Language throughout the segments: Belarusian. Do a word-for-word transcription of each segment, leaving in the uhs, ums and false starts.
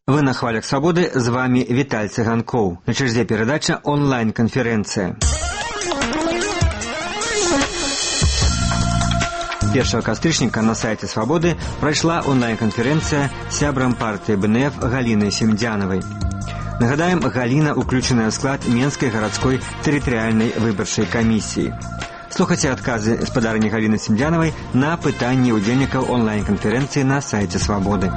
Вы на хвалях свободы, з вами Віталь Цыганкоў. На чарзе перадача онлайн-канферэнцыя. першага кастрычніка на сайце Свабоды прайшла онлайн-канферэнцыя сябрам партыі бэ эн эф Галінай Семдзянавай. Нагадаем, Галіна уключаная ў склад Менскай гарадской тэрытарыяльнай выбарчай камісіі. Слухайце адказы спадарні Галіны Семдзянавай на пытанні ўдзельнікаў онлайн-канферэнцыі на сайце Свабоды.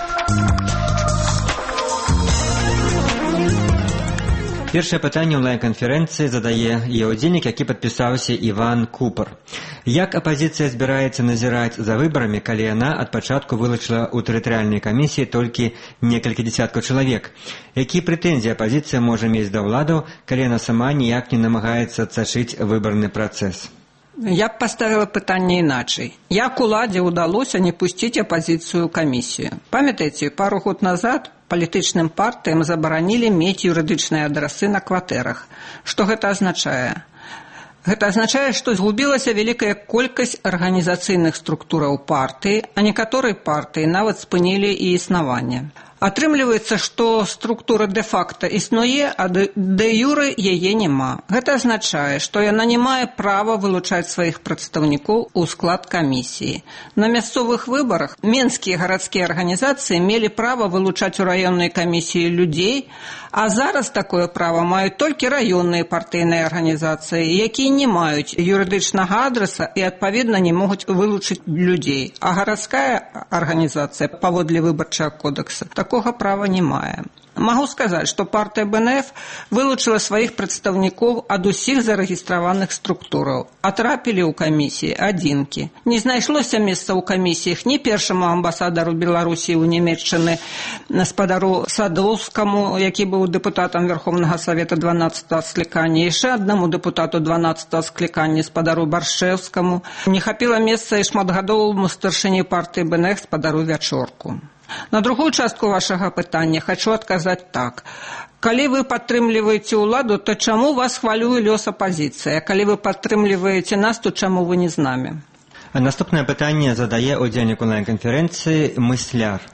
Першае пытанне онлайн-канферэнцыі задае яе ўдзельнік, які падпісаўся Іван Купар. Як апазіцыя збіраецца назіраць за выбарамі, калі яна ад пачатку вылучыла ў тэрытарыяльнай камісіі толькі некалькі дзясяткаў чалавек? Якія прэтэнзіі апазіцыя можа мець да ўладаў, калі яна сама ніяк не намагаецца адсачыць выбарны працэс? Я б поставила пытанне иначе. Як уладзе удалося не пусціць апозіцыю ў камісію? Памятаеце, пару год назад палітычным партыям забаранілі мець юрыдычныя адрасы на кватэрах. Што гэта азначае? Гэта азначае, што згубілася вялікая колькасць арганізацыйных структураў партыі, а некаторыя партыі нават спынілі і існаванне. Атрымліваецца, што структура дэ-факта існуе, а дэ-юры яе няма. Гэта азначае, што яна не мае права вылучаць сваіх прадстаўнікоў у склад камісіі. На мясцовых выбарах менскія гарадскія арганізацыі мелі права вылучаць у раённай камісіі людзей, а зараз такое права маюць толькі раённыя партыйныя арганізацыі, якія не маюць юрыдычнага адраса і, адпаведна, не могуць вылучыць людзей. А гарадская арганізацыя, паводле выбарчага кодекса, такога права не мае. Магу сказаць, што партыя бэ эн эф вылучыла сваіх прадстаўнікоў ад усіх зарэгістраваных структураў, а трапілі ў камісіі адзінкі. Не знайшлося месца ў камісіях ні першаму амбасадару Беларусі ў Нямецчыны, спадару Садоўскаму, які быў дэпутатам Верховнага Савета дванаццатага склікання, яшчэ аднаму дэпутату дванаццатага склікання, спадару Баршэўскаму. Не хапіла месца і шматгадоваму старшыні партыі бэ эн эф, спадару Вячорку. На другую частку вашага пытання хочу адказаць так. Калі вы падтрымліваеце ўладу, то чаму вас хвалюе лёс апазіцыі? Калі вы падтрымліваеце нас, то чаму вы не з намі? Наступнае пытанне задае ўдзельнік онлайн-канферэнцыі мысляр.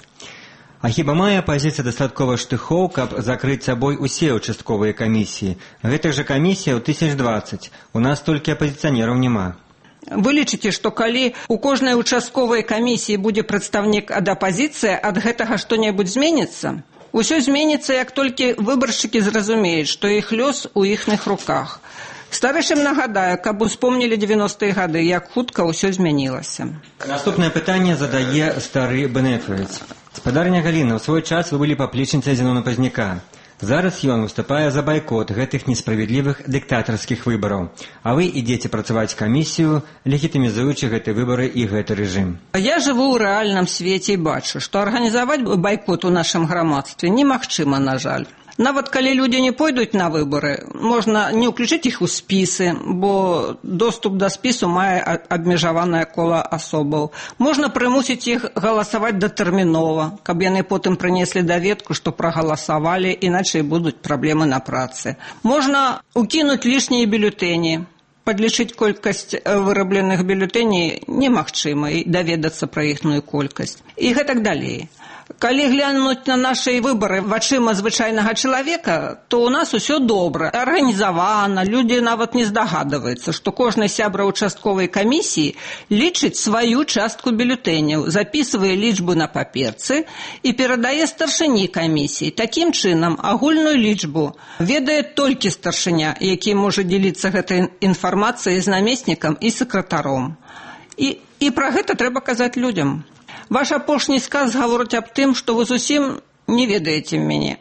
А хіба мае апазіцыя дастаткова штыхоў, каб закрыць сабой усе ўчастковыя камісіі? Гэтых жа камісія ў тысяч дваццаць. У нас толькі апазіцыянераў няма. Вы лічыце, што калі ў кожнай участковай камісіі будзе прадстаўнік ад апазіцыі, ад гэтага што-небудзь зменіцца? Усё зменіцца, як толькі выбаршчыкі зразумеюць, што іх лёс у іхных руках. Старэйшым нагадаю, каб успомнілі дзевяностыя гады, як хутка ўсё змянілася. Наступнае пытанне задае стары бэнэфавец. Спадарня Галіна, у свой час вы былі паплечніцай Зенона Пазняка. Зараз ён выступае за байкот гэтых несправядлівых дыктатарскіх выбараў. А вы ідзеце працаваць камісію, легітымізуючы гэты выбары і гэты рэжым. Я жыву ў рэальным свеце і бачу, што арганізаваць байкот у нашым грамадстве немагчыма, на жаль. Нават калі людзі не пойдуць на выбары, можна не ўключыць іх у спісы, бо доступ да спісу мае абмежаванае кола асобаў. Можна прымусіць іх галасаваць датэрмінова, каб яны потым прынеслі даведку, што прагаласавалі, іначай будуць праблемы на працы. Можна укінуць лішнія бюлетэні. Падлічыць колькасць вырабленых бюлетэней немагчыма і даведацца пра іхную колькасць. І гэтак далей. Калі глянуць на нашы выбары вачыма звычайнага чалавека, то ў нас усё добра, арганізавана, людзі нават не здагадваюцца, што кожны сябра участковай камісіі лічыць сваю частку бюлетэняў, запісвае лічбу на паперцы і перадае старшыні камісіі. Такім чынам, агульную лічбу ведае толькі старшыня, які можа дзеліцца гэтай інфармацыяй з намеснікам і сакратаром. І, і пра гэта трэба казаць людзям. Ваш апошні сказ гаворыць аб тым, што вы зусім не ведаеце мяне.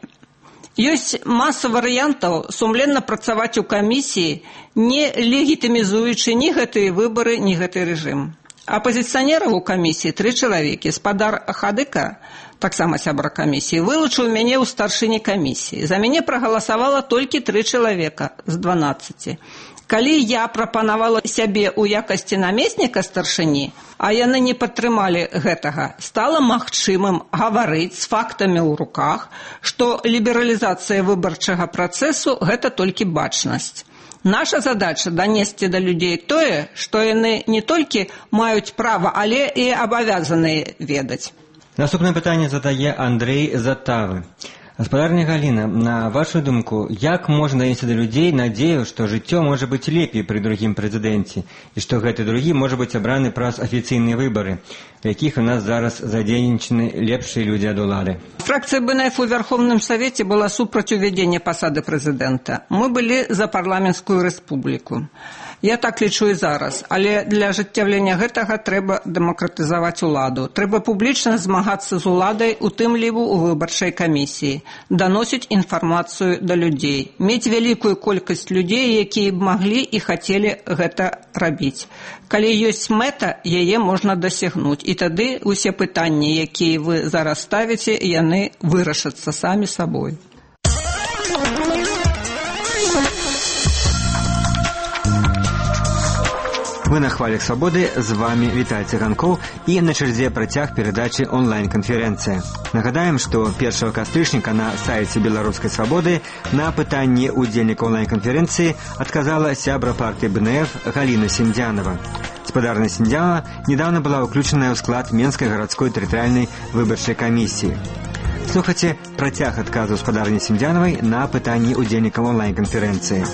Ёсць маса варыянтаў сумленна працаваць у камісіі, не легітымізуючы ні гэтыя выбары, ні гэты рэжым. Апазіцыянераў у камісіі тры чалавекі. Спадар Хадыка, таксама сябра камісіі, вылучыў мяне ў старшыні камісіі. За мяне прагаласавала толькі тры чалавека з дванаццаці. Калі я прапанавала сябе ў якасці намесніка старшыні, а яны не падтрымалі гэтага, стала магчымым гаварыць з фактамі ў руках, што лібералізацыя выбарчага працэсу – гэта толькі бачнасць. Наша задача данесці да людзей тое, што яны не толькі маюць права, але і абавязаныя ведаць. Наступнае пытанне задае Андрей Затавы. Гаспадарня Галіна, на вашу думку, як можна давесці да людзей надзею, што жыццё можа быць лепей пры другім прэзідэнце, і што гэты другі можа быць абраны праз афіцыйныя выбары, у якіх у нас зараз задзейнічаны лепшыя людзі ад улады? Фракция БНФ у Верховном Совете была супраць увядзення пасады прэзідэнта. Мы былі за парламенцкую рэспубліку. Я так лічу і зараз, але для ажыццяўлення гэтага трэба дэмакратызаваць уладу. Трэба публічна змагацца з уладай, у тым ліву у выбарчай камісіі, даносіць інфармацыю да людзей, мець вялікую колькасць людзей, якія б маглі і хацелі гэта рабіць. Калі ёсць мэта, яе можна дасягнуць, і тады усе пытанні, якія вы зараз ставіце, яны вырашацца самі сабой. Вы на хвалях свободы, з вами Віталь Цыганкоў і на чарзе працяг перадачы онлайн-канферэнцыя. Нагадаем, што першага кастрычніка на сайце Беларускай свабоды на пытанні удзельніка онлайн-канферэнцыі адказала сябра партыі БНФ Галіна Синдзянова. Гаспадарня Синдзянова недавно была ўключаная ў склад Менскай гарадской тэрытарыяльнай выбарчай камісіі. Слухайце працяг адказу гаспадарні Синдзяновай на пытанні удзельнікаў онлайн-канферэнцыі.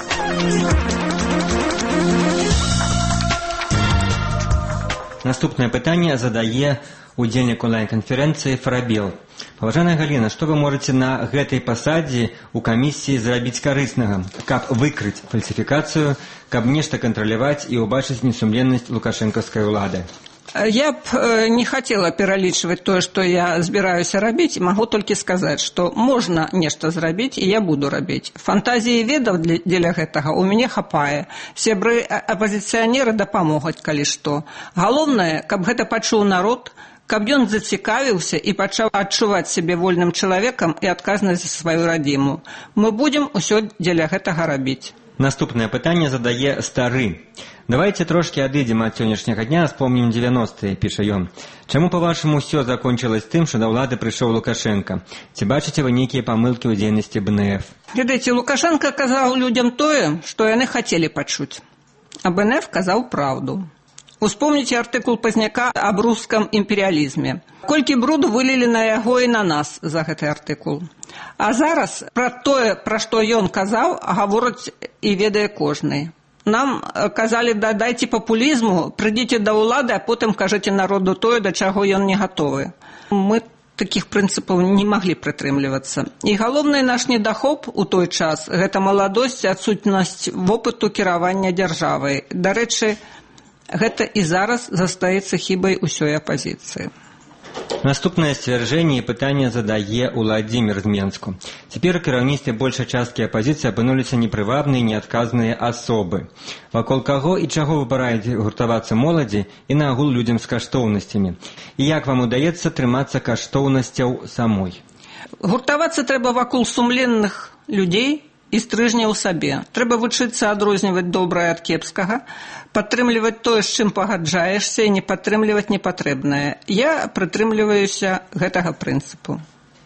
Наступное пытанне задае удзельнік онлайн-канферэнцыі Фарабел. Паважаная Галіна, што вы можаце на гэтай пасадзе ў камісіі зрабіць карыснага, каб выкрыць фальсіфікацыю, каб нешта кантраляваць і ўбачыць несумленнасць лукашэнкаўскай улады? Я б не хотела пералічваць тое, што я збіраюся рабіць, магу толькі сказаць, што можна нешта зрабіць, і я буду рабіць. Фантазіі ведаў дзеля гэтага ў мяне хапае. Сябры апазіцыянеры дапамогуць, калі што. Галоўнае, каб гэта пачуў народ, каб ён зацікавіўся і пачаў адчуваць сябе вольным чалавекам і адказнасць за сваю радзіму. Мы будзем усё дзеля гэтага рабіць. Наступнае пытанне задае Стары. Давайте трошки адыдзем ад сённяшняга дня, вспомнім дзевяностыя, піша ён. Чаму, па-вашаму, ўсё закончылось тым, што да ўлады прыйшоў Лукашенко? Ці бачыце вы нейкія памылкі ў дзейнасці БНФ? Ведаеце, Лукашенко казаў людзям тое, што яны хацелі пачуць. А БНФ казаў праўду. Успомніце артыкул Пазняка аб рускам імперыялізме. Колькі бруду вылілі на яго і на нас за гэты артыкул. А зараз пра тое, пра што ён казаў, гаворыць і ведае кожны. Нам казалі, дадайце папулізму, прыйдзіце да ўлады, а потым кажыце народу тое, да чаго ён не гатовы. Мы такіх прынцыпаў не маглі прытрымлівацца. І галоўны наш недахоп у той час – гэта маладосць, адсутнасць вопыту кіравання дзяржавай. Дарэчы, гэта і зараз застаецца хібай усёй апазіцыі. Наступнае сцвярджэнне і пытанне задае Уладзімір з Менску. Цяпер у кіраўніцтве большай часткі апазіцыі апынуліся непрывабныя і неадказныя асобы. Вакол каго і чаго выбараюць гуртавацца моладзі і наогул людзям з каштоўнасцямі? І як вам удаецца трымацца каштоўнасцяў самой? Гуртавацца трэба вакол сумленных людзей і стрыжня ў сабе. Трэба вучыцца адрозніваць добрае ад кепскага, падтрымліваць тое, з чым пагаджаешся, і не падтрымліваць непатрэбнае. Я прытрымліваюся гэтага прынцыпу.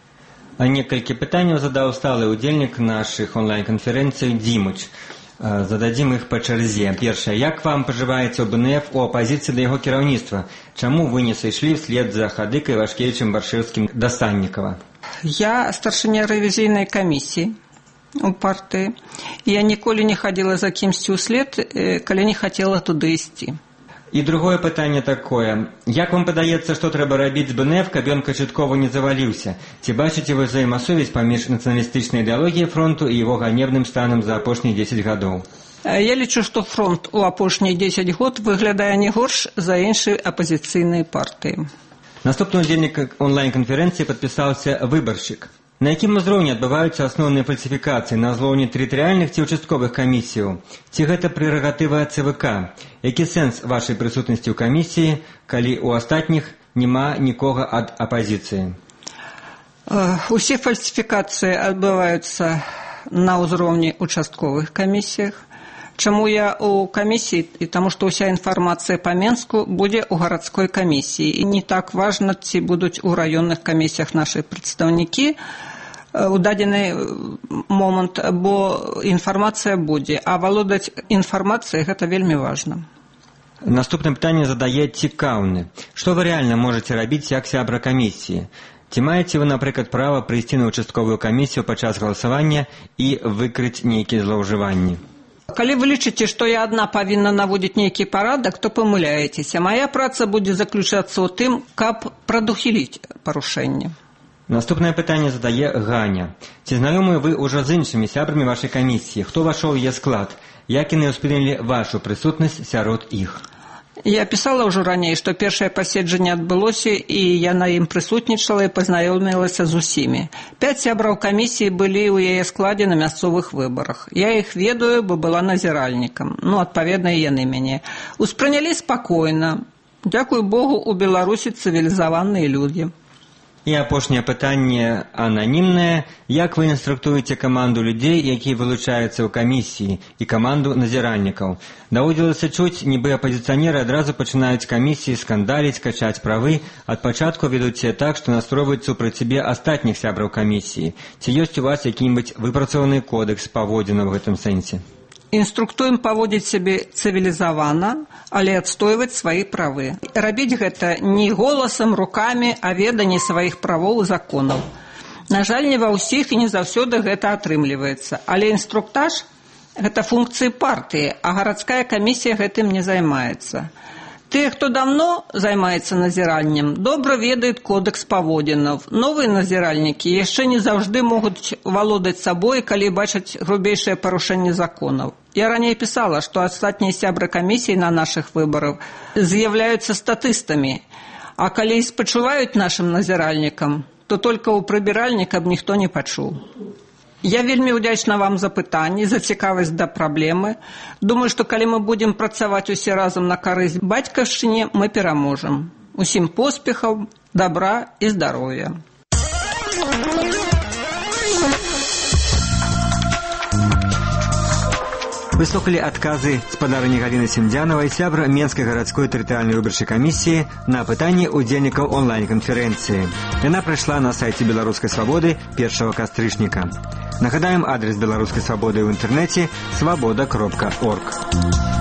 А некалькі пытанняў задаў сталы ўдзельнік нашых онлайн-канферэнцый Дзімыч. Зададзім іх па чарзе. Першае, як вам пажываецца ў БНФ у апазіцыі да яго кіраўніцтва? Чаму вы не сышлі вслед за Хадыкай, Вашкевічам, Баршэўскім да Саннікава? Я старшыня рэвізійнай камісіі у партыі. Я ніколі не хадзіла за кімсьці ўслед, калі не хацела туды ісці. І другое пытанне такое. Як вам падаецца, што трэба рабіць з БНФ, каб ён канчаткова не заваліўся? Ці бачыце вы взаемасувязь паміж нацыяналістычнай ідэалогіяй фронту і яго ганебным станам за апошнія дзесяць гадоў? Я лічу, што фронт у апошнія дзесяць год выглядае не горш за іншыя апазіцыйныя партыі. Наступны ўдзельнік онлайн-канферэнцыі падпісаўся выбаршчык. На якім узроўні адбываюцца асноўныя фальсіфікацыі, на ўзроўні тэрытарыяльных ці ўчастковых камісіяў? Ці гэта прэрагатыва ЦВК? Які сэнс вашай прысутнасці ў камісіі, калі ў астатніх няма нікога ад апазіцыі? Усе фальсіфікацыі адбываюцца на ўзроўні участковых камісіях. Чаму я ў камісіі? І таму, што ўся інфармацыя па Менску будзе ў гарадской камісіі. І не так важна, ці будуць у раённых камісіях нашы прадстаўнікі у дадзены момант, бо інфармацыя будзе. А валодаць інфармацыяй гэта вельмі важна. Наступнае пытанне задае цікаўны. Што вы рэальна можаце рабіць як сябра камісіі? Ці маеце вы, напрыклад, права прыйсці на участковую камісію падчас галасавання і выкрыць нейкія злоўжыванні? Калі вы лічыце, што я адна павінна наводзіць нейкі парадак, то памыляецеся. Мая праца будзе заключацца ў тым, каб прадухіліць парушэнне. Наступнае пытанне задае Ганя. Ці знаёмыя вы ўжо з іншымі сябрамі вашай камісіі? Хто ўвайшоў у яе склад? Як яны ўспрынялі вашу прысутнасць сярод іх? Я пісала ўжо раней, што першае паседжанне адбылося, і я на ім прысутнічала і пазнаёмілася з усімі. Пяць сябраў камісіі былі ў яе складзе на мясцовых выбарах. Я іх ведаю, бо была назіральнікам. Ну, адпаведна, і яны мяне. Успрынялі спакойна. Дзякуй Богу, у Беларусі цывілізаваныя людзі. І апошняе пытанне ананімнае. Як вы інструктуеце каманду людзей, якія вылучаюцца ў камісіі, і каманду назіральнікаў? Даводзілася чуць, нібы апазіцыянеры адразу пачынаюць камісіі скандаліць, качаць правы. Ад пачатку ведуць сябе так, што настройваюць супраць сябе астатніх сябраў камісіі. Ці ёсць у вас які-небудзь выпрацаваны кодэкс паводзінаў у гэтым сэнсе? Інструктуем паводзіць сябе цывілізавана, але адстойваць свае правы. Рабіць гэта не голасам, рукамі, а веданне сваіх правоў і законаў. На жаль, не ва ўсіх і не заўсёды гэта атрымліваецца. Але інструктаж – гэта функцыі партыі, а гарадская камісія гэтым не займаецца. Тыя, хто давно займаецца назіраннем, добра ведаюць кодэкс паводзінаў. Новыя назіральнікі яшчэ не заўжды могуць валодаць сабой, калі бачаць грубейшыя парушэнні законаў. Я раней пісала, што астатнія сябры камісіі на нашых выбарах з'яўляюцца статыстамі, а калі спачуваюць нашым назіральнікам, то толькі ў прыбіральні, каб ніхто не пачуў. Я вельмі ўдзячна вам за пытанні, за цікавасць да праблемы. Думаю, што калі мы будзем працаваць усе разам на карысць бацькаўшчыне, мы пераможам. Усім поспехаў, добра і здароўя. Вы слухали адказы спадарыні Галіны Семдзянавай, сябра Менскай гарадской тэрытарыяльнай выбарчай камісіі на пытанні ўдзельнікаў онлайн-канферэнцыі. Яна прайшла на сайце Беларускай свабоды першага кастрычніка. Нагадаем адрес Беларускай свабоды ў інтэрнэце свабода кропка орг.